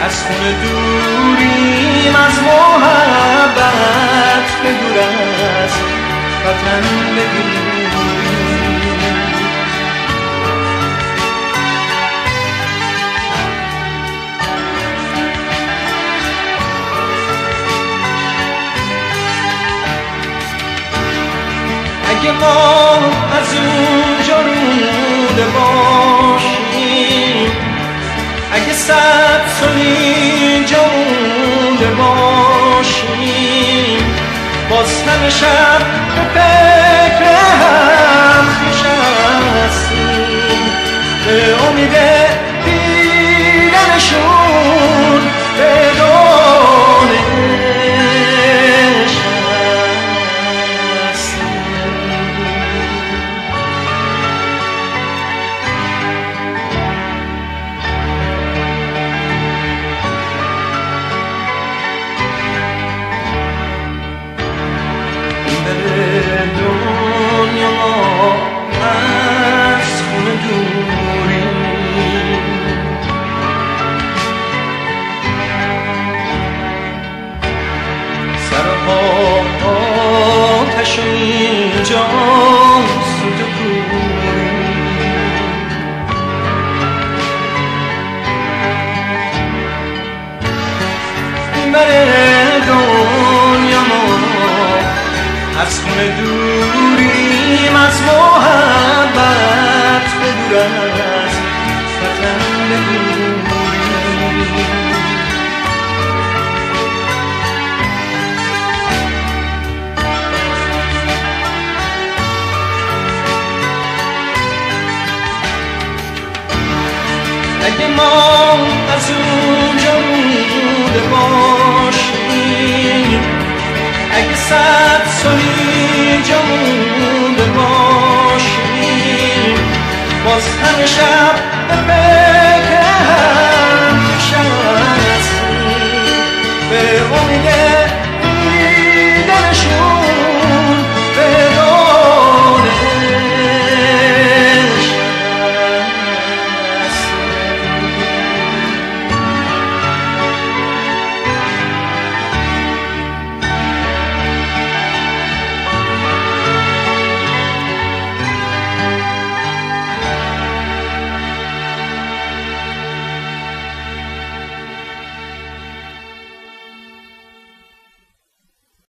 از خون دوریم، از محبت به دور از وطن بدوریم. اگه ما از اونجا رونده باشیم، اگه 100 سال اینجا مونده باشیم، باز همه شب به فکر هم نشستیم، به امید دیدنشون به دنیا از خون دوریم، سر آتش اینجا سوت کوریم. بر دنیا از خون دوریم، از محبت به دور از وطن بدوریم. اگه ما از اونجا رونده باشیم، اگه 100 سال اینجا مونده باشیم، باز همه شب به